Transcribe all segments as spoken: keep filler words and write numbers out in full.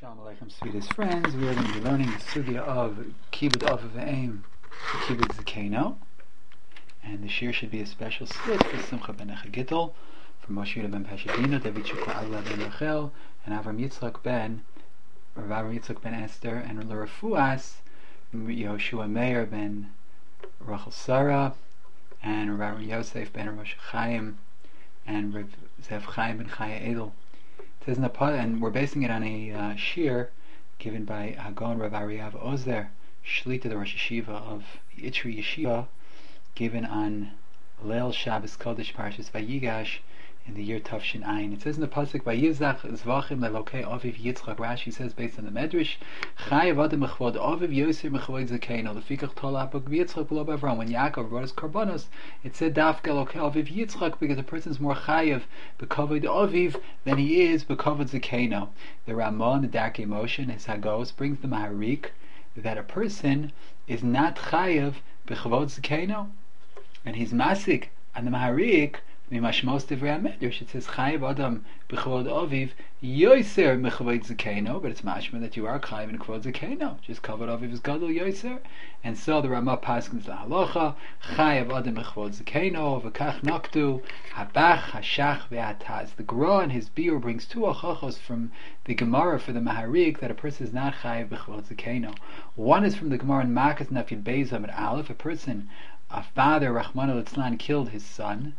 Shalom Aleichem, sweetest friends. We are going to be learning the sugya of Kibud Av V'Aim, Kibud Zakeno, and the shir should be a special split for Simcha ben Echagittel, for Moshe Yehuda ben Pashadino, David Shukla Agla ben Rachel, and Avram Yitzchak ben Rav Avram Yitzchak ben Esther, and L'Refuas Yehoshua Meir ben Rachel Sarah, and Rav Yosef ben Rosh Chaim, and Rav Zev Chaim ben Chaya Edel. It says in the pod, and we're basing it on a uh, shir given by Hagon Rav Ariyav Ozer, Shlita, the Rosh Yeshiva of the Itri Yeshiva, given on Leil Shabbos Kodesh Parshas Vayigash in the year Tavshin Ayin. It says in the pasuk, Vayizach Zvachim Lelokei Aviv Yitzchak. Rashi says based on the Medrash, Chayav Adam Mechvod Aviv Yosef Mechvod Zakeno Lefikach Tola Apok Yitzchak B'lo Bavram. When Yaakov brought his korbanos, it said Dafka Lokei Aviv Yitzchak, because a person's more Chayav B'Kavod Aviv than he is B'Kavod Zakeno. The Ramah in the Darkei Moshe, his Hagos, brings the Maharik that a person is not Chayav B'Kavod Zakeno, and he's Masik on the Maharik. Mimashmos Divrei HaMedrash, it says Chayav Adam B'Kavod Aviv Yoser Mechvod Zakeno, but it's mashma that you are Chayav in Kavod Zakeno. Just Kavod Aviv is Gadol Yoser, and so the Ramah paskins the halacha Chayav Adam B'Kavod Zakeno V'Kach Naktu Habach Hashach Ve'ataz. The Gra and his biur brings two achachos from the Gemara for the Maharik that a person is not Chayav B'Kavod Zakeno. One is from the Gemara in Makas Nafyid Beis Amud Aleph. A person, a father, Rachmana litzlan, killed his son.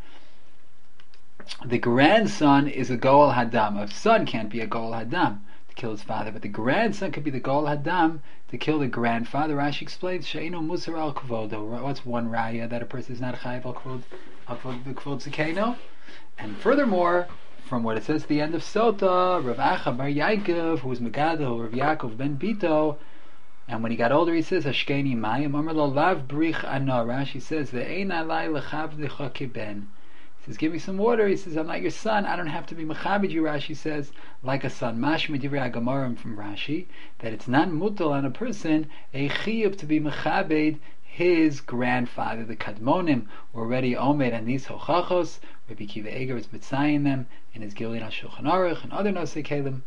The grandson is a Goel Hadam. A son can't be a Goel Hadam to kill his father, but the grandson could be the Goel Hadam to kill the grandfather. Rashi explains, She'eno Musar al Kavodo. What's one raya that a person is not Chayiv al Kavod Zakeno? And furthermore, from what it says at the end of Sota, Rav Acha bar Yaakov, who was Megado, Rav Yaakov ben Bito, and when he got older, he says, Hashkeni Mayim, Amar lo lav brich ana. Rashi says, Ve'ein alai lechav decha keben. He says, give me some water. He says, I'm not your son. I don't have to be mechabed you, Rashi says, like a son. Mashma divrei Agamarim from Rashi, that it's not mutal on a person, a chiyuv to be mechabed his grandfather. The Kadmonim were already omed and these hochachos. Rabbi Kiva Eger is mitzayin them in his Gilyon HaShulchan Aruch and other nosei kelim.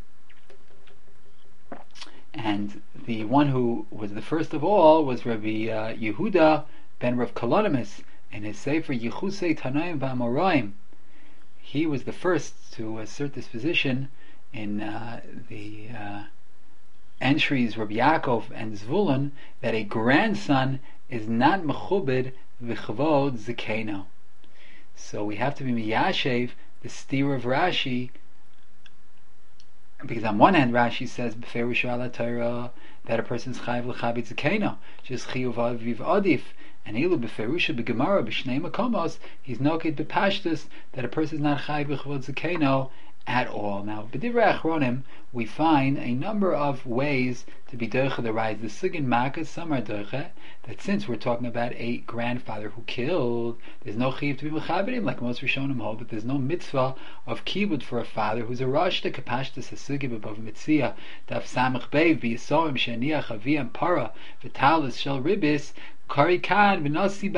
And the one who was the first of all was Rabbi uh, Yehuda ben Rav Kalonimus. In his Sefer Yichusei Tanaim V'Amoraim, he was the first to assert this position in uh, the uh, entries Rabbi Yaakov and Zvulun, that a grandson is not mechubed v'chavod zakeno. So we have to be miyashev the steer of Rashi, because on one hand Rashi says b'ferush ala Torah that a person's chayiv l'chabed zakeno, just chiyuv aviv adif. And Elu beferusha begemara b'shnei makomos, he's noked bepashtus that a person is not chayiv b'chavod zakeno at all. Now, b'divrei achronim, we find a number of ways to be doicha the rise. The sugin makas, some are doicha that since we're talking about a grandfather who killed, there's no chayiv to be mechaberim, like most Rishonim hold, but there's no mitzvah of kibud for a father who's a rashta kapashtus hasugib above mitzvah daf samach beiv b'yisoim sheniach aviyam para v'talis shel ribis. So it's only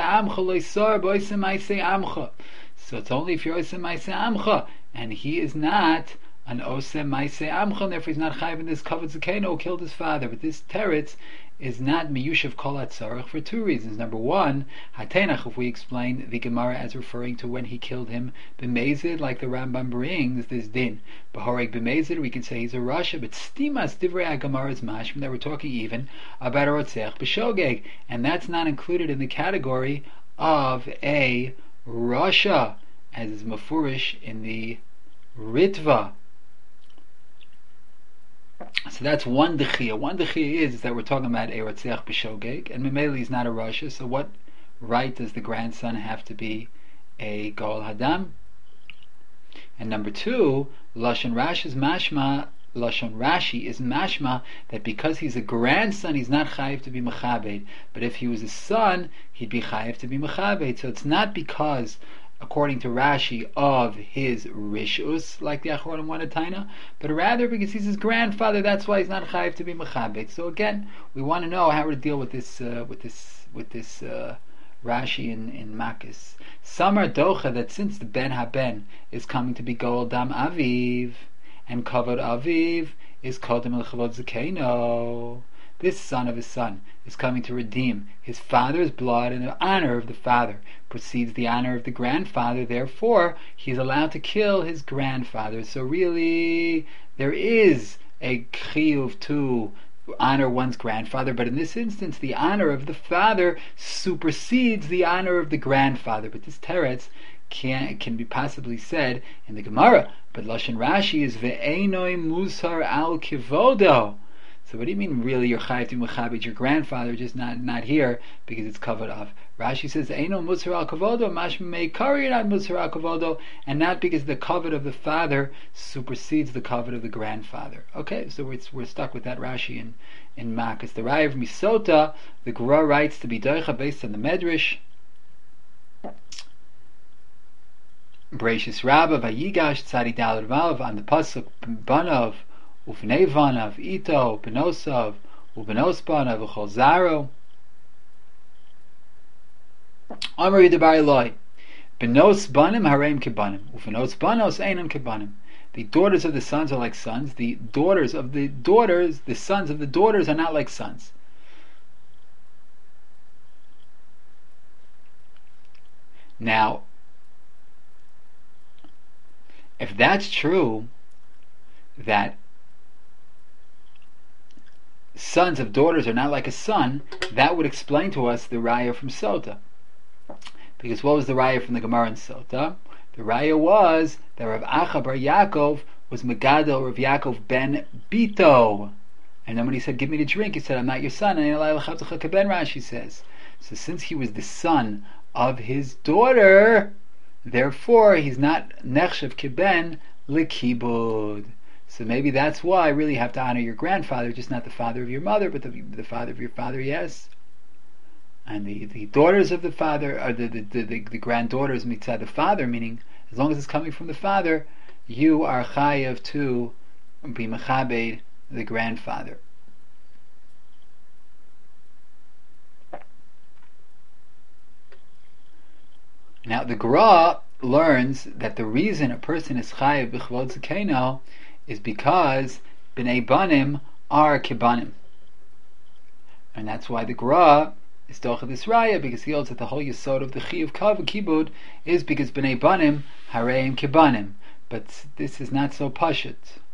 if you're Osem Maaseh Amcha, and he is not an Osem Maaseh Amcha, and therefore he's not Chayiv in this Kavod Zakeno who killed his father. But this teretz is not Miyushav Kol HaTzarech for two reasons. Number one, Hatenach, if we explain the Gemara as referring to when he killed him B'mezid, like the Rambam brings this din. B'horeg B'mezid, we can say he's a Rasha, but Stimas Divrei HaGemara's mashma, that we're talking even about a Rotzech B'shogeg, and that's not included in the category of a Rasha, as is Mefurish in the Ritva. So that's one dechia. One dechia is, is that we're talking about a Rotzech B'shogeg, and Memeli is not a Rasha, so what right does the grandson have to be a Goel Hadam? And number two, Lashon Rashi's mashma, Lashon Rashi is mashma that because he's a grandson, he's not chayiv to be mechabed. But if he was a son, he'd be chayiv to be mechabed. So it's not because, according to Rashi, of his rishus, like the Achronim wanted taina, but rather because he's his grandfather. That's why he's not chayiv to be mechabed. So again, we want to know how to deal with this, uh, with this, with this. Uh, Rashi in, in Makis. Some are docha that since the Ben HaBen is coming to be Goel Dam Aviv, and Kavod Aviv is Kodem L'Chavod Zakeino. This son of his son is coming to redeem his father's blood, and the honor of the father precedes the honor of the grandfather. Therefore, he's allowed to kill his grandfather. So really, there is a chiyuv to honor one's grandfather, but in this instance, the honor of the father supersedes the honor of the grandfather. But this teretz can can be possibly said in the Gemara. But Lashon Rashi is ve'enoi musar al kivodo. So what do you mean really you're chayav to mechabed your grandfather, just not not here because it's covered off? Rashi says eino musar al kavodo, mashma meikari not musar al kavodo, and not because the covet of the father supersedes the covet of the grandfather. Okay, so we're, we're stuck with that Rashi in in Makas. The Raya of Misota, the Gra writes to be doicha based on the Medrash. Breishis Rabba Vayigash Tzadi Dalad Vav on the pasuk Banav Ufnei Vanav Ito Benosav Ubenos Banav Uchol Zaro Amari Debar Eloi Benos Banim Hareim Kebanim Ufenos Banos Einam Kebanim. The daughters of the sons are like sons. The daughters of the daughters, the sons of the daughters are not like sons. Now, if that's true, that sons of daughters are not like a son, that would explain to us the raya from Sota. Because what was the raya from the Gemara in Sota? The raya was that Rav Acha bar Yaakov was Megadol Rav Yaakov ben Bito. And then when he said, give me the drink, he said, I'm not your son. And Rashi says, so since he was the son of his daughter, therefore he's not Nechshav Keben Likibud. So maybe that's why really you have to honor your grandfather, just not the father of your mother, but the, the father of your father, yes. And the, the daughters of the father, or the, the, the, the, the granddaughters mitzad the father, meaning as long as it's coming from the father, you are chayav to be mechabed the grandfather. Now the Gra learns that the reason a person is chayav b'chvod zakeino is because b'nei banim are kibanim, and that's why the Gra is docha this raya, because he holds that the whole yesod of the chi of kav kibud is because b'nei banim hareim kibanim. But this is not so pashut.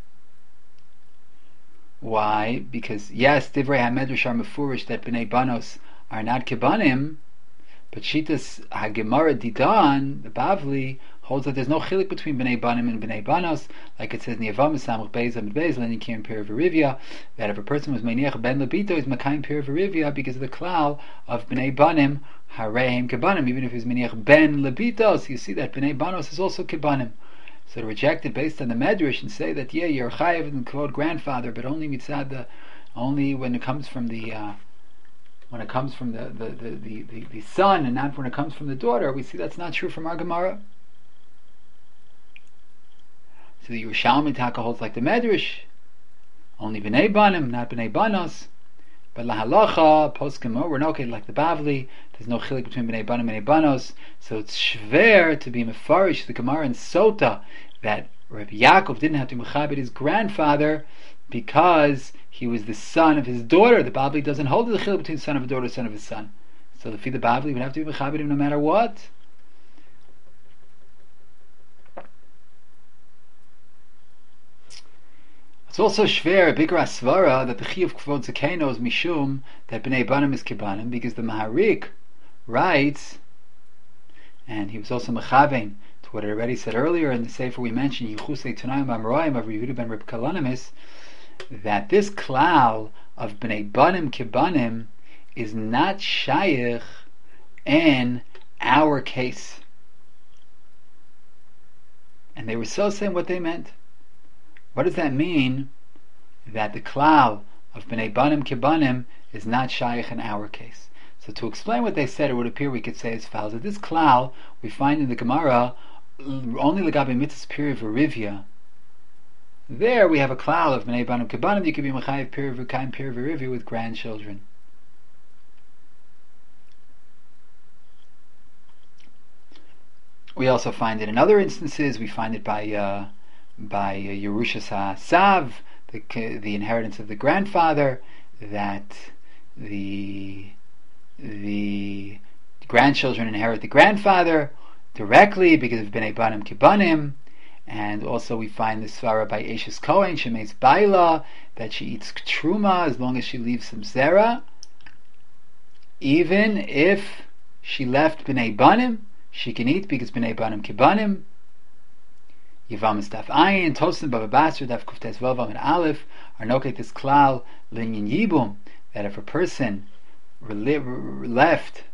Why? Because yes, divrei hamedrash are mefurish that b'nei banos are not kibanim, but Shitas HaGemara Didan, the Bavli, holds that there's no chilik between Bnei Banim and Bnei Banos, like it says in the Yavam Samach Beis Amid Beis Lenikim Pir Verivia, that if a person was Meiniach Ben Labito, is Makayim Pir Verivia because of the klal of Bnei Banim Hareim Kebanim, even if he's Meiniach Ben Labito. So you see that Bnei Banos is also Kebanim. So to reject it based on the Medrash and say that yeah, you're Chayav and quote grandfather, but only mitzad the, only when it comes from the uh, when it comes from the the, the, the, the the son and not when it comes from the daughter, we see that's not true from our Gemara. So the Yerushalmi Taka holds like the Medrash, only B'nei Banim, not B'nei Banos. But lahalacha poskim we're okay like the Bavli. There's no chilik between B'nei Banim and B'nei Banos, so it's shver to be mefarish the Gemara in Sota that Rabbi Yaakov didn't have to mechabed his grandfather because he was the son of his daughter. The Bavli doesn't hold the chilik between son of a daughter and son of his son. So the the Bavli would have to be mechabed him no matter what. It's also shver a bigger asvara that the chi of kvod zakeino is mishum that b'nei banim is kibanim, because the Maharik writes, and he was also mechavein to what I already said earlier in the sefer we mentioned Yichusei Tanayim Amroyim of Yehuda ben Reb Kalanimis, that this klal of b'nei banim kibanim is not shayich in our case, and they were so saying what they meant. What does that mean? That the klal of b'nei banim kibanim is not shaykh in our case. So to explain what they said, it would appear we could say as follows: that this klal we find in the Gemara only legabe mitzvahs piri v'rivya. There we have a klal of b'nei banim kibanim. You could be mechayev piri v'kaim piri v'rivya with grandchildren. We also find it in other instances. We find it by uh, by uh, Yerushas HaSav, the the inheritance of the grandfather, that the the grandchildren inherit the grandfather directly because of Bnei Banim Kibanim. And also we find the svara by Eshes Kohen, she makes baila, that she eats truma as long as she leaves some zera, even if she left Bnei Banim, she can eat because Bnei Banim Kibanim. Yivam Daf Ayin, Tosim Bava Basra, Daf Kuftes Vavam and Aleph are noket this klal linyan yibum, that if a person left,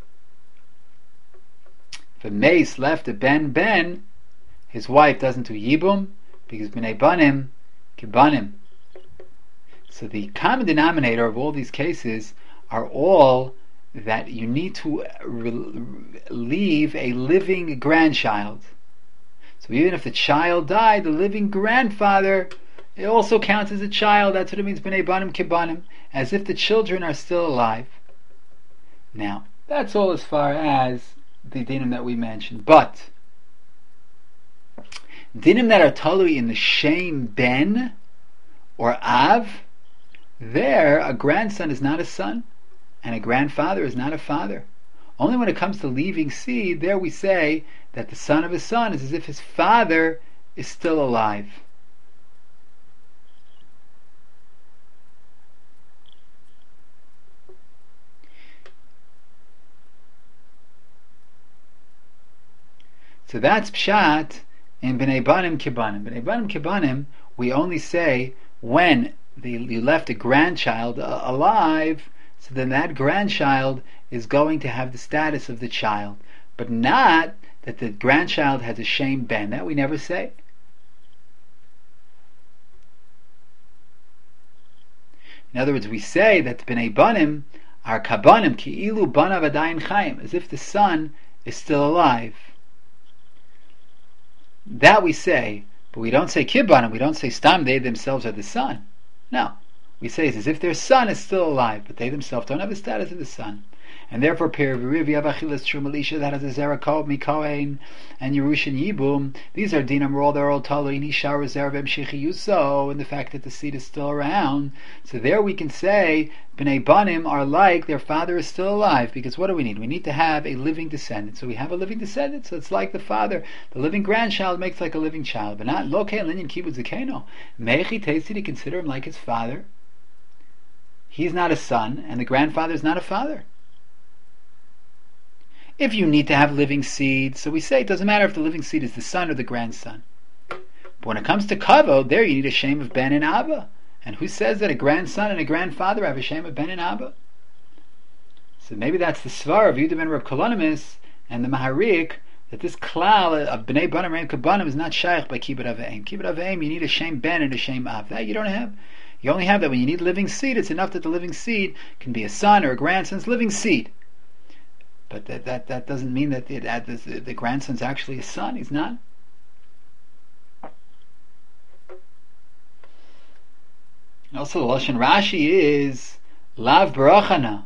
if a mace left a ben ben, his wife doesn't do yibum because Bnei Banim Kibanim. So the common denominator of all these cases are all that you need to re- leave a living grandchild. So even if the child died, the living grandfather, it also counts as a child. That's what it means, Bnei Banim Kibanim, as if the children are still alive. Now, that's all as far as the dinim that we mentioned. But dinim that are talui in the shem ben or av, there a grandson is not a son, and a grandfather is not a father. Only when it comes to leaving seed, there we say that the son of a son is as if his father is still alive. So that's pshat in Bnei Banim Kibanim. Bnei Banim Kibanim, we only say when the, you left a grandchild uh, alive, so then that grandchild is going to have the status of the child, but not that the grandchild has a shem ben. That we never say. In other words, we say that Bnei Banim are kabanim ki'ilu banav adayin chayim, as if the son is still alive. That we say, but we don't say kibanim. We don't say stam. They themselves are the son. No, we say it's as if their son is still alive, but they themselves don't have the status of the son. And therefore, Peri Abachilas Trumalisha, that has a Zerakov, Mikohen, and Yerushin Yibum, these are Dinam Rol, they're all Talini, Shara Zervem Shechiyuso, and the fact that the seed is still around. So there we can say, Bnei Banim are like their father is still alive, because what do we need? We need to have a living descendant. So we have a living descendant, so it's like the father. The living grandchild makes like a living child, but not Loke Linyan Kibbutz Zakeno. Mechi Tesi to consider him like his father. He's not a son, and the grandfather is not a father. If you need to have living seed, so we say it doesn't matter if the living seed is the son or the grandson. But when it comes to kavod, there you need a shem of ben and abba. And who says that a grandson and a grandfather have a shem of ben and abba? So maybe that's the svar of Yehuda ben Reb Kolonimus and the Maharik, that this klal of bnei banim reim kabanim is not shaykh by kibbut aveim. Kibbut aveim, you need a shem ben and a shem av. That you don't have. You only have that when you need living seed. It's enough that the living seed can be a son or a grandson's living seed. But that, that, that doesn't mean that the, that the, the grandson's actually a son. He's not. Also, the Lashon Rashi is Lav Barachana.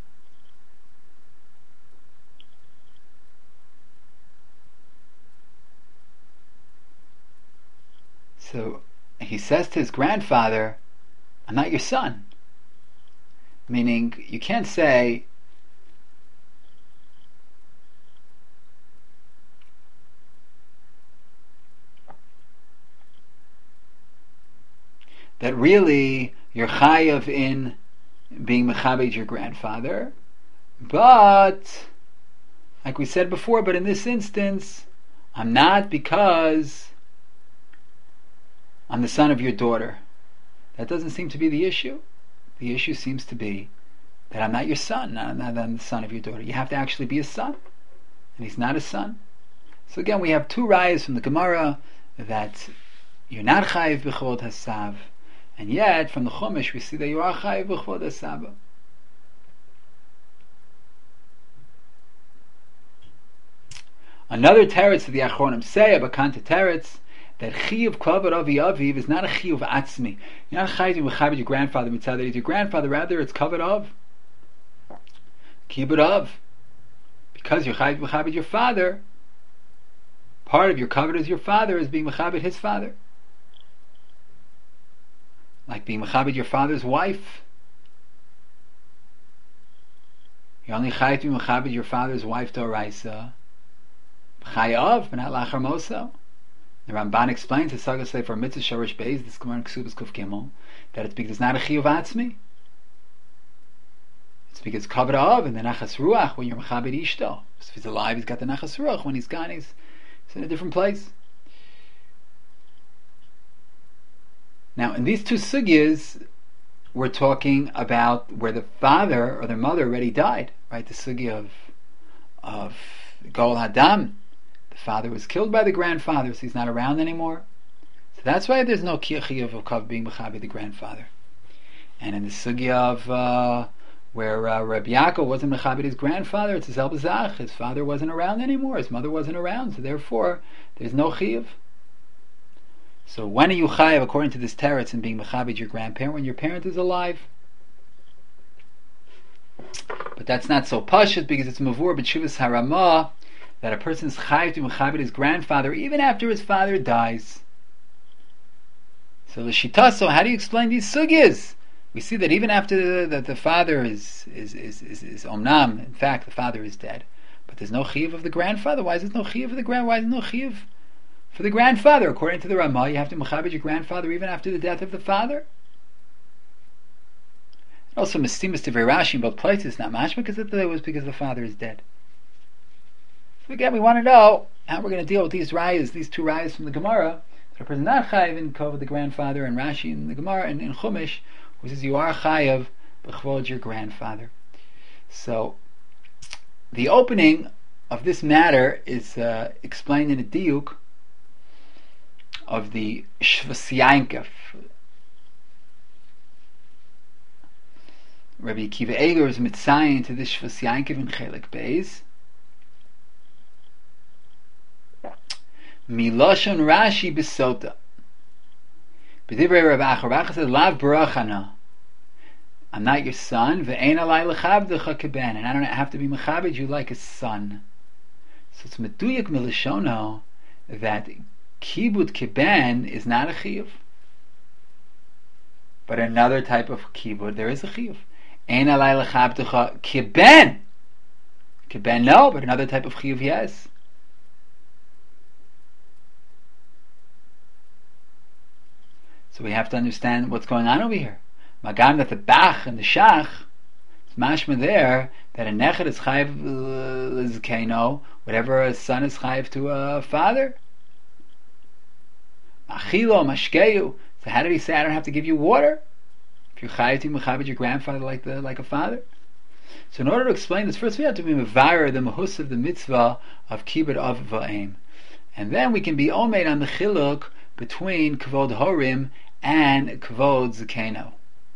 So he says to his grandfather, I'm not your son. Meaning, you can't say, that really you're chayav in being mechabed your grandfather, but like we said before, but in this instance, I'm not because I'm the son of your daughter. That doesn't seem to be the issue. The issue seems to be that I'm not your son, not that I'm the son of your daughter. You have to actually be a son, and he's not a son. So again, we have two rayas from the Gemara that you're not chayav b'chvod hasav. And yet, from the Chumash, we see that you are chayiv b'chvod hasaba. Another teretz that the Achronim say, Abakanta teretz, that chiyuv kavod avi aviv is not a chiyuv atzmi. You're not chayiv b'chabed your grandfather mitzvah that is your grandfather. Rather, it's kavod of kibbut of, because you're chayiv b'chabed your father. Part of your kavod as your father is being b'chabed his father. like being mechabed your father's wife. You're only chayav to be mechabed your father's wife d'oraisa. Chayav, but not lachar moso. The Ramban explains the Saga Sefer Mitzvah Shorish Beis, this Gemara in Ksubas Kuf Gimel, that it's because it's not a chiyuv atzmi. It's because kavod av and the nachas ruach when you're mechabed ishto. So if he's alive, he's got the nachas ruach. When he's gone, he's, he's in a different place. Now, in these two sugyas, we're talking about where the father or the mother already died, right? The sugya of of Gol Hadam, the father was killed by the grandfather, so he's not around anymore. So that's why there's no chiyuv of kav being mechabed the grandfather. And in the sugya of uh, where uh, Rabbi Yaakov wasn't mechabed his grandfather, it's his El Bazach. His father wasn't around anymore. His mother wasn't around, so therefore there's no chiyuv. So when are you chayav according to this teretz in being mechabed your grandparent? When your parent is alive. But that's not so pashut because it's mavur b'tshuvas harama that a person is chayav to mechabed his grandfather even after his father dies. So the shitaso, how do you explain these sugyas? We see that even after the, that the father is is, is is is omnam, in fact the father is dead, but there's no chiyuv of the grandfather. Why is there no chiyuv of the grand? Why is there no chiyuv for the grandfather? According to the Ramah, you have to mechabed your grandfather even after the death of the father. Also, mistimus to Rashi in both places, not mashma, because it was because the father is dead. So again, we want to know how we're going to deal with these rayas, these two rayas from the Gemara. That a person not chayav in kavod the grandfather, and Rashi in the Gemara and in Chumash, who says you are chayav b'chvod your grandfather. So, the opening of this matter is uh, explained in a diuk of the Shvas Yankov. Rabbi Akiva Eiger is mitzayin to this Shvas Yankov in Chelik Beis. Miloshon Rashi Besota. B'divrei Rabbi Acharacha says, Lav barachana. I'm not your son. Ve'ein alai lechabdecha keben. And I don't have to be mechabed you like a son. So it's meduyak milashono that kibud keben is not a chiyuv. But another type of kibud, there is a chiyuv. Ein alai lechabdecha keben. Keben no, but another type of chiyuv yes. So we have to understand what's going on over here. Magam that the bach and the shach, it's mashma there that a nechet is chayiv l'zkeino, whatever a son is chayiv to a father. Machilo mashkeyu. So how did he say I don't have to give you water if you're chayiv to mechabed your grandfather like the like a father? So in order to explain this, first we have to be mevarer the mahus of the mitzvah of kibud av va'im, and then we can be omeid on the chiluk between kavod horim and kavod zkeino.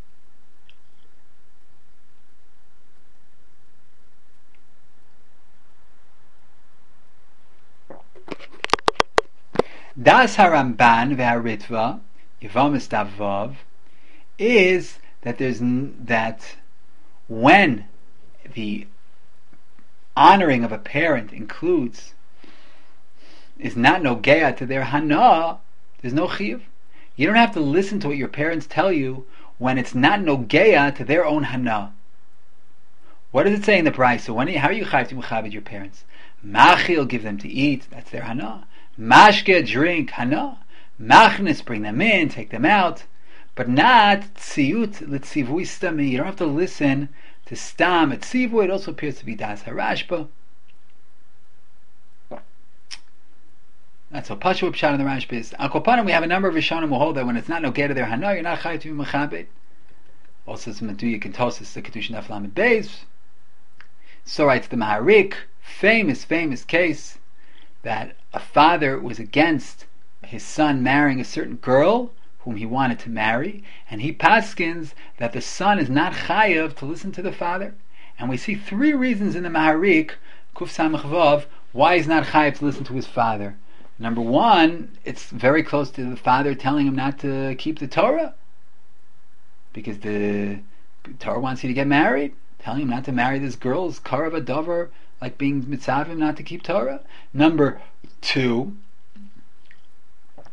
Das Haramban ve'Haritva Yevamis Davav is that there's n- that when the honoring of a parent includes is not nogea to their hana, there's no chiyuv. You don't have to listen to what your parents tell you when it's not nogea to their own hana. What does it say in the price? So when how are you chayav to mechabed your parents? Machil, give them to eat, that's their hana. Mashke, drink, hana. Machnis, bring them in, take them out. But not tziyut l'tzivui stami. You don't have to listen to stam at tzivu. It also appears to be das harashba. That's how Pashu Pshat in the Rashba is. Al Kopanim, we have a number of Rishonim who hold that when it's not no get to their hana, you're not chayav to be mechabed. Also, it's Meduya Kentosis, the Kedushin Aflam Beis. So writes the Maharik, famous, famous case that a father was against his son marrying a certain girl whom he wanted to marry, and he paskins that the son is not chayav to listen to the father. And we see three reasons in the Maharik, Kuf Samach Vav, why he's not chayav to listen to his father. Number one, it's very close to the father telling him not to keep the Torah, because the Torah wants you to get married. Telling him not to marry this girl is karav dover, like being mitzavim not to keep Torah. Number two,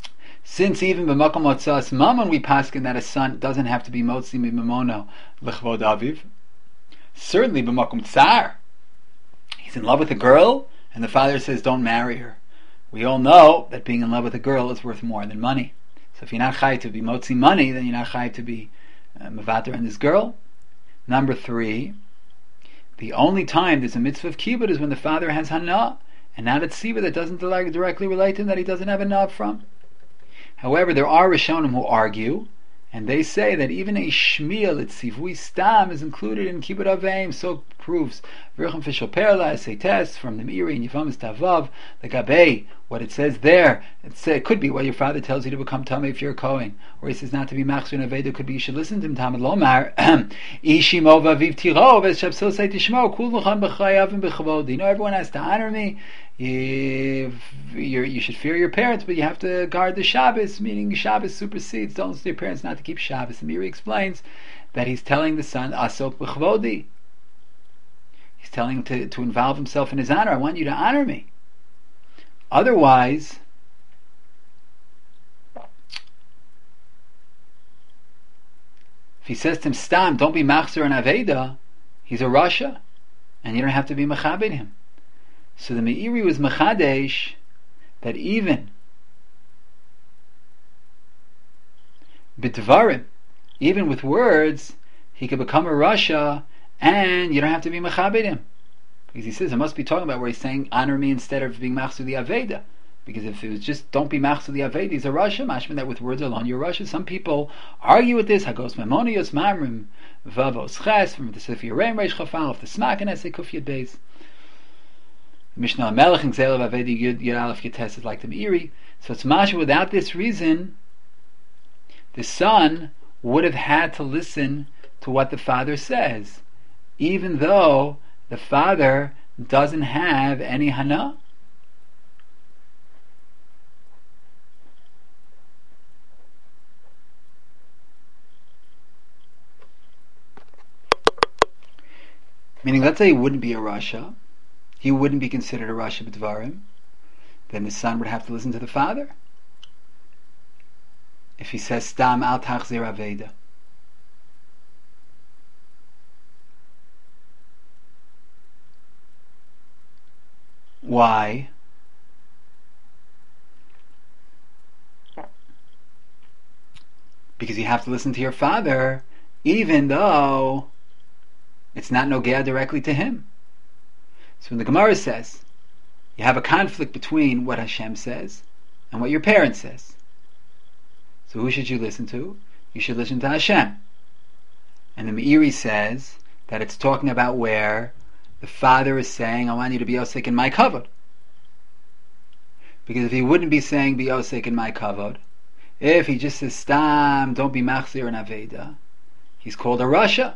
Since even b'makom motzas mammon we paskin that a son doesn't have to be motzi mimamono l'chvod aviv. Certainly b'makom tsar, he's in love with a girl, and the father says don't marry her. We all know that being in love with a girl is worth more than money. So if you're not chai to be motzi money, then you're not chai to be uh, mevater on this girl. Number three, the only time there's a mitzvah of kibbud is when the father has hana, and not at tzibah that doesn't directly relate to him, that he doesn't have a nav from. However, there are Rishonim who argue, and they say that even a shmiel at tzivui stam is included in kibbud aveim. So proves Virchim Fishel Perla, essay test from the Meiri and Yevamis Tavav, the Gabei, what it says there. It's, it could be what your father tells you to become Tameh if you're a Kohen, or he says not to be Machzor and Aveda. Could be you should listen to him. Tamid Lomar Ishimo Vaviv Tiro V'Shabso Say Tishmo Kul Luchan B'Chayav and B'Chavod. You know, everyone has to honor me. You, you should fear your parents, but you have to guard the Shabbos, meaning Shabbos supersedes. Don't listen to your parents not to keep Shabbos. And Meiri explains that he's telling the son, Asok B'Chavodi. He's telling him to, to involve himself in his honor. I want you to honor me. Otherwise, if he says to him, Stam, don't be Machzor and Aveda, he's a Rasha, and you don't have to be Mechabed him. So the Meiri was Mechadesh that even B'Dvarim, even with words, he could become a Rasha, and you don't have to be Mechabed him. Because he says, it must be talking about where he's saying, honor me instead of being Machzor the Aveda. Because if it was just, don't be Machzor the Aveda, he's a Rasha, mashman that with words alone, you're a Rasha. Some people argue with this, Hagos Memonios Mamrim, Vavos Ches, from the Sefer Reim Reish Chafal, of the Smak, and Esei Kuf Yud Beis. Mishnah Melech and Gzeil of Avedi Yud Yud Aleph Yates is like the Meiri. So it's masha, without this reason, the son would have had to listen to what the father says, even though the father doesn't have any hana. Meaning, let's say he wouldn't be a Rasha, he wouldn't be considered a Rasha B'Dvarim, then the son would have to listen to the father. If he says, Stam al tachzir Aveda. Why? Because you have to listen to your father, even though it's not nogea directly to him. So when the Gemara says, you have a conflict between what Hashem says and what your parent says. So who should you listen to? You should listen to Hashem. And the Meiri says that it's talking about where the father is saying, I want you to be osek in my kavod. Because if he wouldn't be saying, be osek in my kavod, if he just says, stam, don't be machzir and aveda, he's called a Rasha.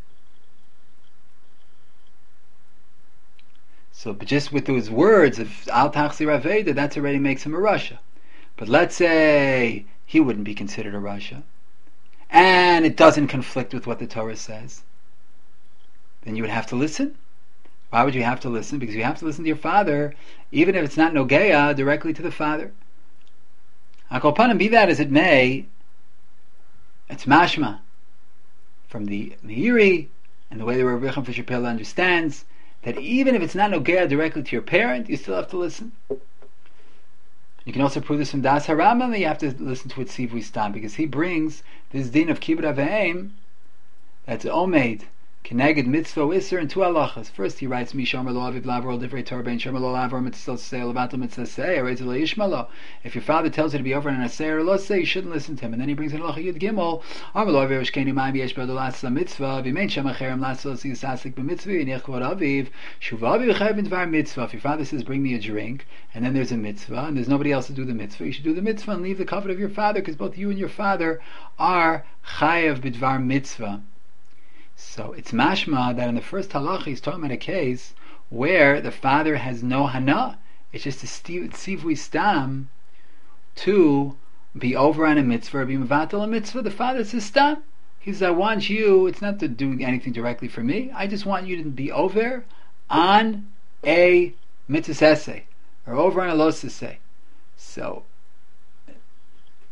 So but just with those words of al tachzir aveda, that already makes him a Rasha. But let's say he wouldn't be considered a Rasha, and it doesn't conflict with what the Torah says, then you would have to listen. Why would you have to listen? Because you have to listen to your father, even if it's not Nogeya directly to the father. Akopanim, be that as it may, it's mashma from the Meiri and the way the Rav Richam Fisher Pella understands that even if it's not Nogeya directly to your parent, you still have to listen. You can also prove this from Das Harambam, that you have to listen to it Tzivui Stam, because he brings this din of Kibbud Aveim that's Omeid Keneged mitzvah iser and two halachas. First, he writes, "Mi shomer lo aviv lavar divrei Torah ben shomer lo lavar mitzvah say levatel mitzvah say or lo yishmalo." If your father tells you to be over in a say or lo say, you shouldn't listen to him. And then he brings in halacha yud gimel, "Amar lo aviv shkeni ma'im yesh b'ado lasa mitzvah v'mein shem acherem lasa sisasik b'mitzvah yinech kvod aviv shuv aviv chayav b'dvar mitzvah." If your father says, "Bring me a drink," and then there's a mitzvah and there's nobody else to do the mitzvah, you should do the mitzvah and leave the covet of your father, because both you and your father are chayav b'dvar mitzvah. So it's mashma that in the first halacha he's talking about a case where the father has no hana. It's just a tzivui stam to be over on a mitzvah or be mevatel a mitzvah. The father says stam. He says, I want you, it's not to do anything directly for me, I just want you to be over on a mitzvah essay or over on a los essay. So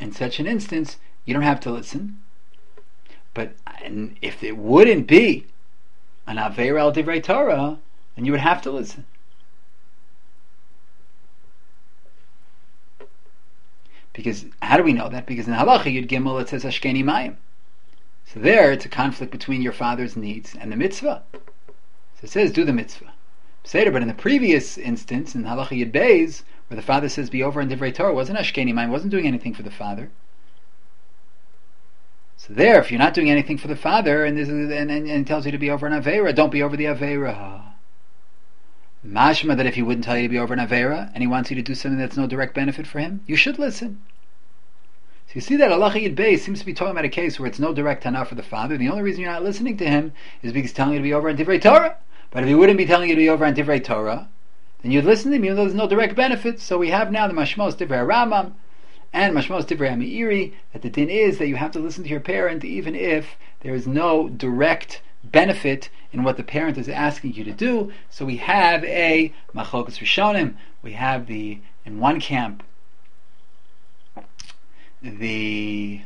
in such an instance, you don't have to listen. But and if it wouldn't be an Aveira al Divrei Torah, then you would have to listen. Because how do we know that? Because in Halacha Yud Gimel it says Ashkeni Mayim. So there it's a conflict between your father's needs and the mitzvah. So it says do the mitzvah. Seder, but in the previous instance, in Halacha Yud Beis, where the father says be over in Divrei Torah, wasn't Ashkeni Mayim, wasn't doing anything for the father. So there, if you're not doing anything for the father, and this is, and, and, and tells you to be over an Aveira, don't be over the Aveira. Mashma that if he wouldn't tell you to be over an Aveira, and he wants you to do something that's no direct benefit for him, you should listen. So you see that Halacha Yud Beis seems to be talking about a case where it's no direct tanah for the father. The only reason you're not listening to him is because he's telling you to be over on Divrei Torah. But if he wouldn't be telling you to be over on Divrei Torah, then you'd listen to him even though there's no direct benefit. So we have now the Mashmos Divrei Rambam and Mashmos Divrei Meiri, that the din is that you have to listen to your parent even if there is no direct benefit in what the parent is asking you to do. So we have a Machlokas Rishonim. We have the, in one camp, the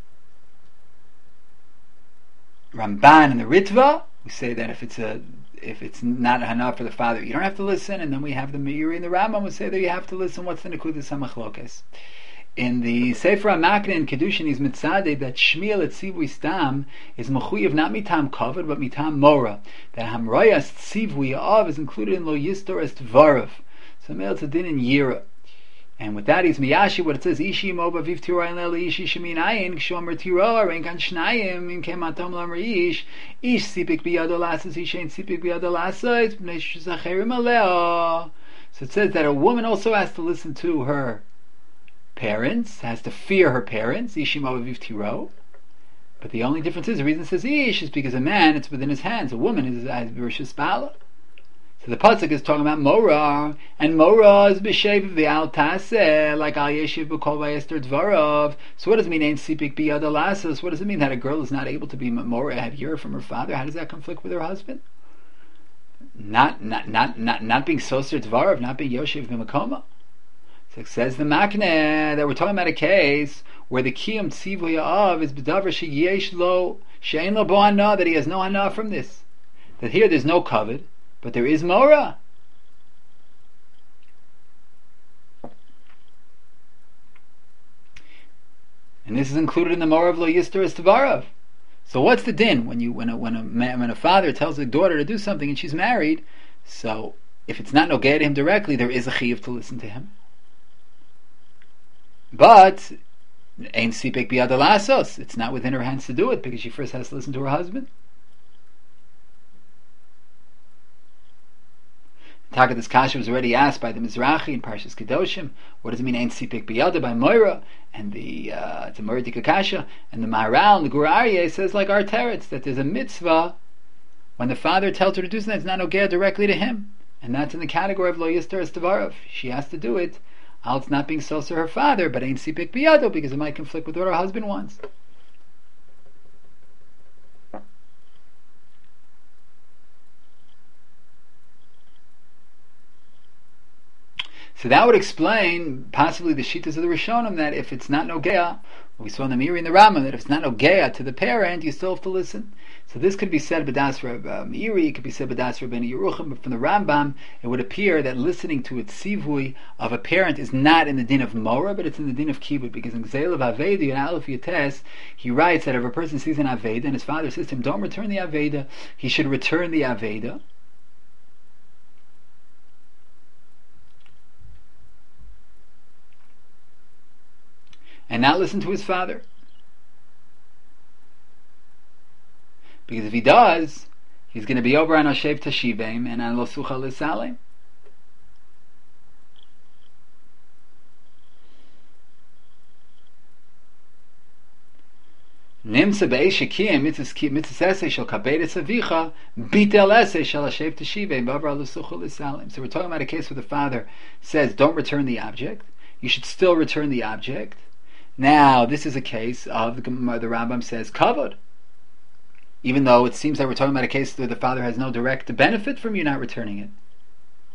Ramban and the Ritva. We say that if it's a if it's not enough for the father, you don't have to listen. And then we have the Meiri and the Rambam who say that you have to listen. What's the Nekudas HaMachlokas? In the Sefer HaMakne in Kedushin is mitzadeh that Shmiel et Tzivui Stam is mechuyev not mitam kavod but mitam mora. That Hamrayas Tzivui Av is included in Lo Yistor Es Tvarav. So Meil Tzadin in Yira. And with that is miyashi what it says Ishi Moba Viv Tiroyin Leli Ishi Shemin Ayin Kshomer Tiro Rein Kan Shnayim In Kematom Lamar Ish Ish Sipik Biyado Lasas Ish Ein Sipik Biyado Lasas Bnei Shacharim Aleo. So it says that a woman also has to listen to her parents, has to fear her parents, Ishi Moba Viv Tiro. But the only difference is the reason it says Ish is because a man it's within his hands, a woman is as Bereshis Bala. So the pasuk is talking about Mora, and Mora is b'shev v'al taseh, like al yeshiv b'kol v'yester dvarav. So what does it mean? Ain't sipik biyad alasas. What does it mean that a girl is not able to be Mora, have Yira from her father? How does that conflict with her husband? Not, not, not, not, not being soser dvarav, not being yoshev b'makoma. So it says the makne that we're talking about a case where the kiyum tzivu ya'av is b'davar sheyesh lo she'en lo bo hana, that he has no hana from this. That here there's no covet, but there is Mora. And this is included in the Mora of Lo Yistor Es Tvarav. So what's the din when you when a when a man, when a father tells a daughter to do something and she's married? So if it's not nogeh to him directly, there is a chiyuv to listen to him. But ein sipek biyad lasos. It's not within her hands to do it because she first has to listen to her husband. Taka, this kasha was already asked by the Mizrahi in Parshas Kedoshim. What does it mean, Ein Sipik Biyada, by Moira? And the uh, the Moira Dika Kasha, and the Maharal and the Gur Aryeh says like our teretz that there's a mitzvah when the father tells her to do something, it's not nogeh directly to him, and that's in the category of Lo Yistor Es Tvarav. She has to do it. Al it's not being soser to her father, but Ein Sipik Biyada because it might conflict with what her husband wants. So that would explain possibly the shittas of the Rishonim that if it's not nogea, we saw in the Meiri and the Rama that if it's not nogea to the parent, you still have to listen. So this could be said b'das Reb uh, Meiri, it could be said b'das Rabbeinu Yerucham, but from the Rambam, it would appear that listening to a tzivui of a parent is not in the din of Mora, but it's in the din of Kibud, because in Gzeil of Aveda, in Aleph Yates, he writes that if a person sees an Aveda and his father says to him, don't return the Aveda, he should return the Aveda. And not listen to his father. Because if he does, he's going to be over on Hashev Tashivim and on Lo Sucha L'Salem. Nimsa be'esh shekiyim mitzvah esei shel kabed es avicha bitel esei shel Hashev Tashivim v'avar Lo Sucha L'Salem. So we're talking about a case where the father says, don't return the object. You should still return the object. Now, this is a case of, the, the Rambam says, kavod. Even though it seems that we're talking about a case where the father has no direct benefit from you not returning it.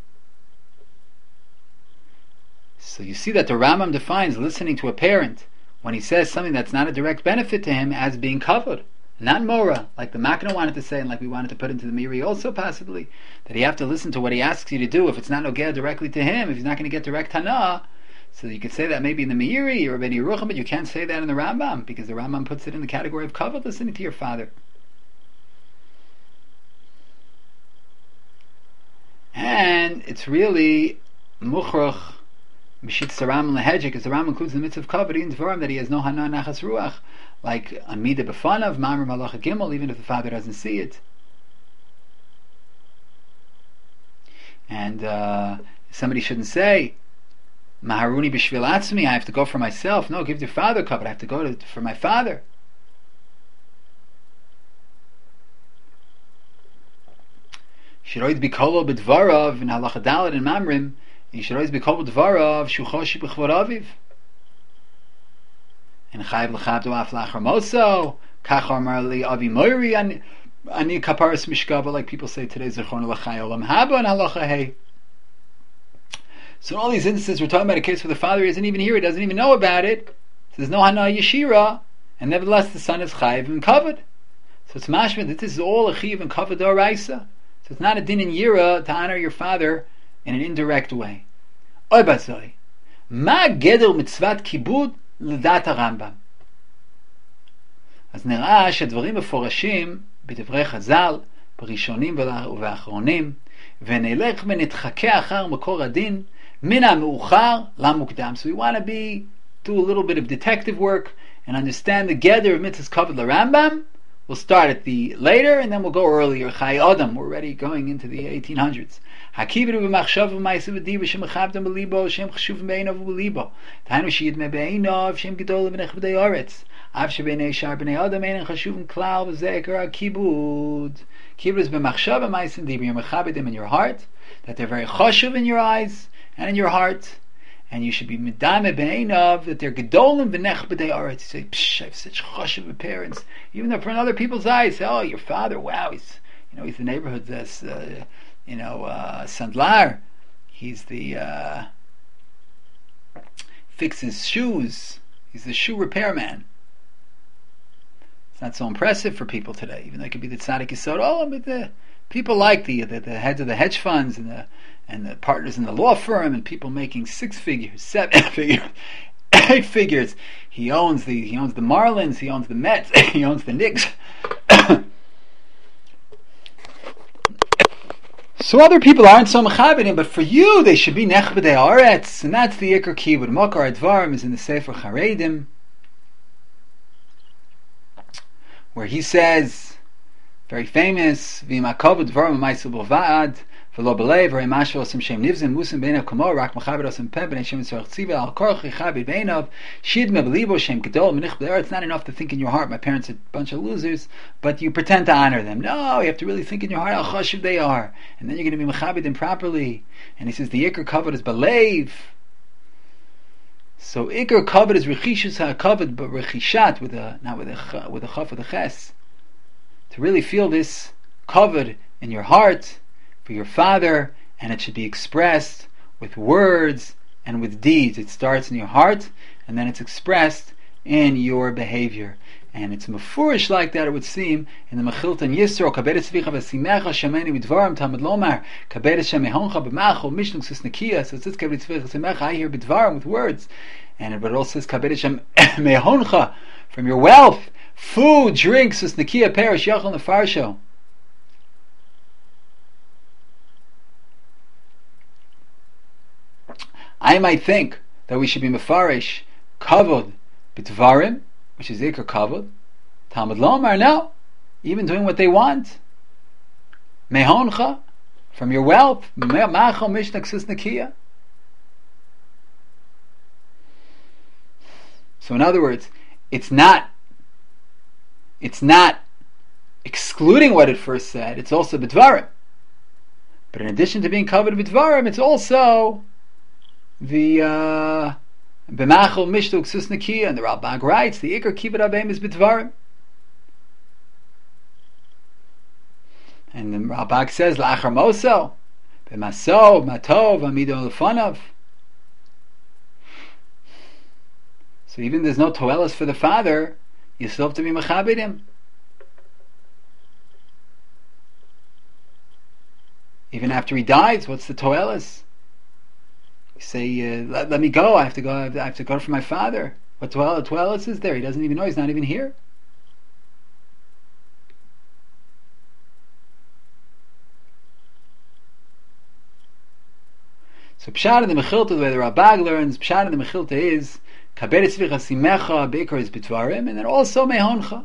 So you see that the Rambam defines listening to a parent when he says something that's not a direct benefit to him as being covered, not mora, like the Makna wanted to say, and like we wanted to put into the Miri also possibly, that you have to listen to what he asks you to do if it's not nogea directly to him, if he's not going to get direct Hana. So you could say that maybe in the Meiri or Beni Yerucham, but you can't say that in the Rambam, because the Rambam puts it in the category of kavod, listening to your father. And it's really muchrach mishit saram lehedjik, because the Rambam includes the mitzvah of kavod in Dvarim that he has no hana nachas ruach, like amida befanav, mamar malacha gimel, even if the father doesn't see it. And uh, somebody shouldn't say, Maharuni b'shvil atzmi, I have to go for myself. No, give your father kavod, I have to go to, for my father. You should always be kolo b'dvarav in halacha daled and mamrim. You should always be kolo b'dvarav shuchoshi b'chvod aviv. And chayv l'chabdu af lachar moso kach amar li avi moiri ani ani kaparas mishkava, like people say today, zechron l'chay olam haba and halacha hey. So in all these instances, we're talking about a case where the father isn't even here, he doesn't even know about it. So there's no hana yeshira, and nevertheless the son is chayiv and covered. So it's mashma that this is all a chayiv and covered d'oraisa. So it's not a din in yira to honor your father in an indirect way. Oy batzoi, ma gedel mitzvat kibud l'dat harambam. אז נראה שהדברים מפורשים בדברי חז"ל, בראשונים ובאחרונים, ונלך ונתחכה אחר מקור הדין, מן המאוחר למוקדם. So we want to be, do a little bit of detective work and understand the gather of mitzvahs kavod l'Rambam. We'll start at the later and then we'll go earlier. Chai Adam, we're already going into the eighteen hundreds. Hakiviru b'machshav v'ma'asav v'diva shem mechavdam b'libo shem chashuvim be'einav v'libo tahanu sheyidme be'einav shem gedol v'nech b'dei aretz av shebeinei shar b'nei adam einen chashuvim klal v'zeker hakibud. Kibud is b'machshav v'ma'asav v'diva. You're mechabed them in your heart, that they're very chashuv in your eyes and in your heart, and you should be medame be'einav, that they're gedolim v'nech b'dei aretz. You say, psh, I have such chashuv parents, even though from other people's eyes, say, oh, your father, wow, he's, you know, he's the neighborhood that's, uh, you know, uh, Sandlar. He's the, uh, fixes shoes. He's the shoe repairman. It's not so impressive for people today, even though it could be the tzaddik yisod. Oh, but the people like the, the the heads of the hedge funds and the and the partners in the law firm and people making six figures, seven figures, eight figures. He owns the he owns the Marlins. He owns the Mets. He owns the Knicks. So other people aren't so mechabedim, but for you they should be nech b'dei aretz, and that's the ikar kibud. Mokar Advarim is in the Sefer Charedim, where he says, very famous, v'imakavud dvarim ma'asu b'vad v'lo b'lev v'rei mashal osim shem nivzim musim b'einav kamo rak mechaber osim peh b'nei shem tzorach tziva al korach yichabed b'einav shid me b'libo shem gedol menich b'dei. It's not enough to think in your heart, my parents are a bunch of losers, but you pretend to honor them. No, you have to really think in your heart how chashuv they are, and then you're going to be mechabed them properly. And he says the ikar kavod is b'leiv. So ikar kavod is rechishus ha'kavod, but rechishat with a not with a with a chaf with a ches. To really feel this kavod in your heart for your father, and it should be expressed with words and with deeds. It starts in your heart, and then it's expressed in your behavior. And it's mefurish like that, it would seem, in the Mechilton Yisro, Kabedes Vicha Vesimecha Shemeni B'dvarim Tamad Lomar, Kabedes Shemehoncha B'macho Mishnuk Sisnakia. So it says Kabedes Vicha Vesimecha, I hear B'dvarim with words. And it also says Kabedes Shemehoncha, from your wealth, food, drink, Sisnakia, Perish, Yachal Nefarsho. I might think that we should be mefarish kavod b'dvarim, which is ikar kavod. Talmud lomar, no, even doing what they want. Mehoncha, from your wealth, macho mishnak sisnakia. So in other words, it's not, it's not excluding what it first said. It's also b'dvarim. But in addition to being covered b'dvarim, it's also the b'machol mishtuk susnakia, and the Ralbag writes the ikar kibud abeim is b'dvarim, and the Ralbag says la'achar moso b'maso matov amido lefanav. So So even if there's no toelis for the father, you still have to be mechabed him. Even after he dies, what's the toelis? You say, uh, let, let me go, I have to go, I have to, I have to go for my father. What toelis is there? He doesn't even know, he's not even here. So Pshat in the Mechilta, the way the Ralbag learns, Pshat in the Mechilta is Kaber Tzvicha Simecha, Beikar is B'tvarim, and then also Mehoncha.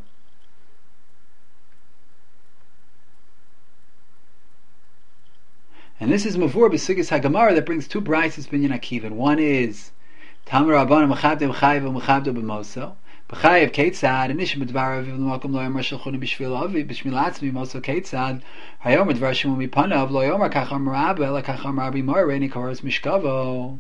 And this is Mavur B'Sugis HaGemara that brings two brises Binyan Akiva. One is Tamar Rabbanim Mechabde B'Chayiv Mechabde B'Moso. B'Chayiv Keitzad Nishim B'Dvarav V'Malkom Lo Yomer Shalchuni B'Shvil Avi B'Shmil Atzmi Moso Keitzad Hayom B'Dvar Shemu Mipanav Lo Yomer Kach Amar Abba Ela Kach Amar Rabbi Mor Reini Koros Mishkavo.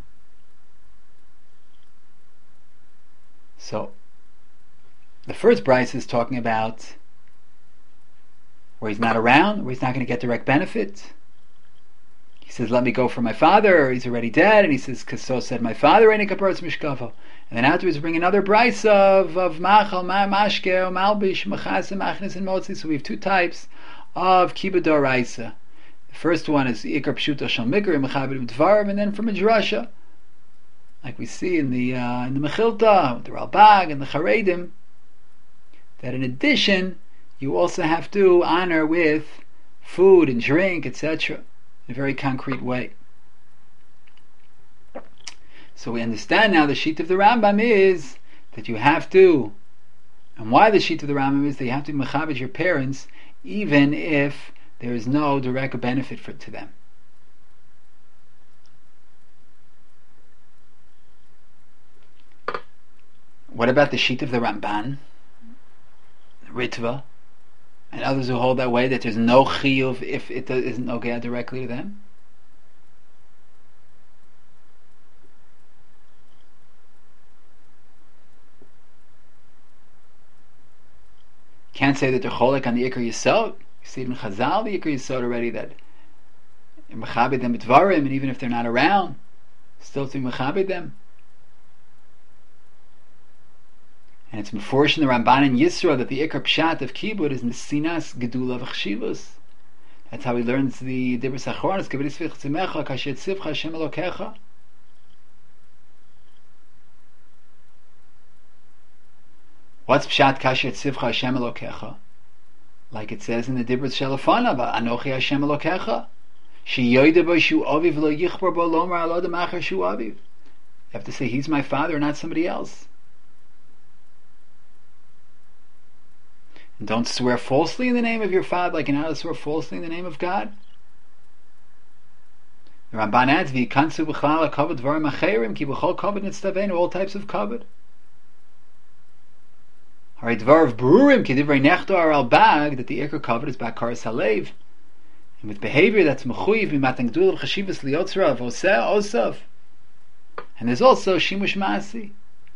So the first brise is talking about where he's not around, where he's not going to get direct benefit. He says, let me go for my father, he's already dead, and he says, because so said my father, Reini Kaparos Mishkavo. And then afterwards bring another brise of of Machal, Ma Mashke, Malbish, Machasim, Machnis, and Motzi. So we have two types of Kibbud Doraisa. The first one is Ikar Pshuto Shal Mikra, Mechabed B'Dvarim, and then from a Drasha, like we see in the uh, in the Mechilta, the Ralbag, and the Charedim, that in addition, you also have to honor with food and drink, et cetera, in a very concrete way. So we understand now the sheet of the Rambam is that you have to, and why the sheet of the Rambam is that you have to mechabed your parents even if there is no direct benefit for, to them. What about the sheet of the Ramban, Ritva, and others who hold that way, that there's no chiyuv if it isn't nogea directly to them? Can't say that they're cholek on the Ikar Yisod. You see it in Chazal, the Ikar Yisod already, that you mechabed them b'dvarim, and even if they're not around, still to mechabed them. And it's meforish in the Ramban and Yisro that the Ikar Pshat of Kibbud is Nesinas Gedula v'Chshivus. That's how he learns the Dibros Achronos, Kaber Tzvicha Tzimecha, Kasher Tzivcha Hashem Elokecha. What's Pshat Kasher Tzivcha Hashem Elokecha? Like it says in the Dibros Shelafana, Anochi Hashem Elokecha, She Yoyde Bo Shu Aviv Lo Yichbar Bo Lomar Alo Demachar Shu Aviv. You have to say he's my father, not somebody else. And don't swear falsely in the name of your father, like you're not allowed to swear falsely in the name of God. The Ramban adds, V'yikansu b'chlal ha'kavod dvarim acherim, ki b'chol kavod nitztaveinu, all types of kavod. Alright, dvar of berurim, ki divrei nechto ar al bag, that the ikar kavod is bakaras halev. And with behavior that's mechuyiv, v'matan gdul chashivas liyotzra, v'oseh osav. And there's also shimush ma'asi.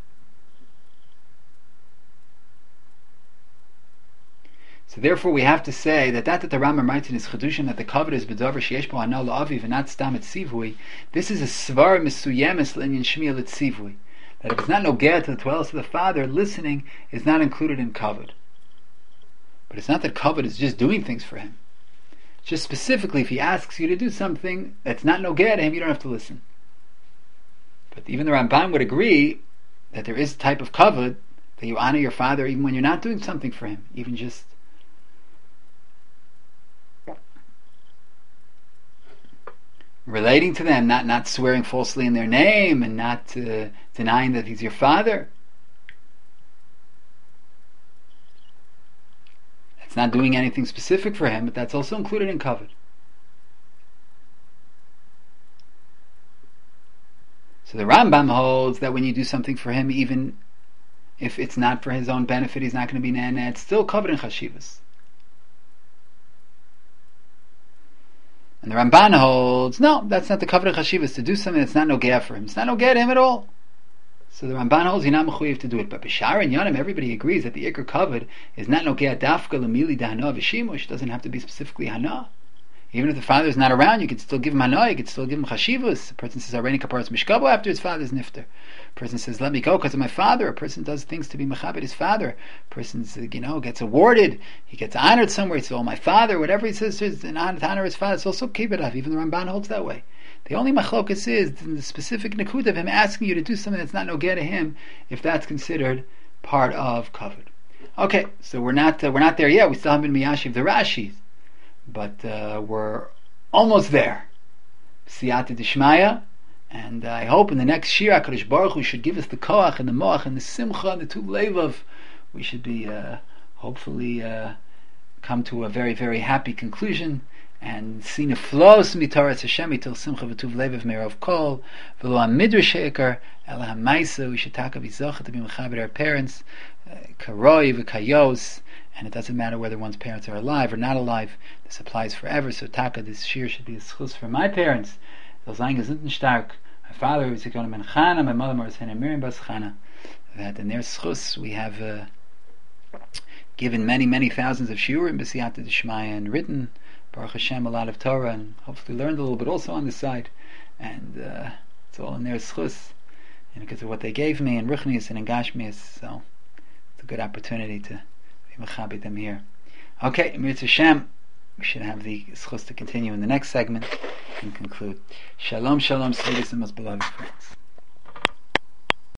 So therefore we have to say that that that the Rambam writes in his Chedushin, that the kavod is b'davar sheyesh bo hana la'aviv and not stam et tzivui, this is a svar mesuyemes l'inyan shmiel et tzivui. That if it's not nogea to the dwellers of the father, listening is not included in kavod. But it's not that kavod is just doing things for him. Just specifically, if he asks you to do something that's not nogea to him, you don't have to listen. But even the Ramban would agree that there is a type of kavod that you honor your father even when you're not doing something for him, even just relating to them, not not swearing falsely in their name, and not uh, denying that he's your father. It's not doing anything specific for him, but that's also included in kavod. So the Rambam holds that when you do something for him, even if it's not for his own benefit, he's not going to be nana, it's still kavod in chashivas. And the Ramban holds, no, that's not the kavod chashivas, to do something that's not nogea for him. It's not nogea to him at all. So the Ramban holds you're not mechuyev to do it. But b'shar and Yonim, everybody agrees that the ikar kavod is not nogea dafka l'mili dahana v'shimush. It doesn't have to be specifically hana. Even if the father is not around, you can still give him hana, you can still give him chashivas. The person says, Areini kaparas mishkabo after his father's nifter. person says, let me go because of my father. A person does things to be mechabed his father. A person, you know, gets awarded. He gets honored somewhere. He says, oh, my father, whatever he says in honor to honor his father, it's also kibbud av. Even the Ramban holds that way. The only machlokas is the specific nakud of him asking you to do something that's not nogeh to him, if that's considered part of kavod. Okay, so we're not uh, we're not there yet. We still haven't been miyashiv the Rashi, but uh, we're almost there. Siyata d'shmaya, and uh, I hope in the next shir HaKadosh Baruch Hu should give us the koach and the moach and the simcha and the tu levav. We should be uh, hopefully uh, come to a very very happy conclusion and see neflos mitaras Hashem till simcha v'tuv levav me'rov kol v'lo hamidrash sheikar ela hamaisa. We should taka v'zocha to be mechaber our parents, karoi v'kayos, and it doesn't matter whether one's parents are alive or not alive. This applies forever. So taka, this shir should be a schus for my parents. Zolzayin gezinten stark. My father was Zikron ben Chana, my mother was Hannah Miriam bas Chana. That in their schus we have uh, given many many thousands of shiurim b'siyata d'shmaya and written Baruch Hashem a lot of Torah and hopefully learned a little bit also on the side, and uh, it's all in their schus, and because of what they gave me in ruchnius and in gashmius, so it's a good opportunity to be mechabed them here. Okay, Mirz Hashem, we should have the schus to continue in the next segment and conclude. Shalom, shalom, sweetest and most beloved friends.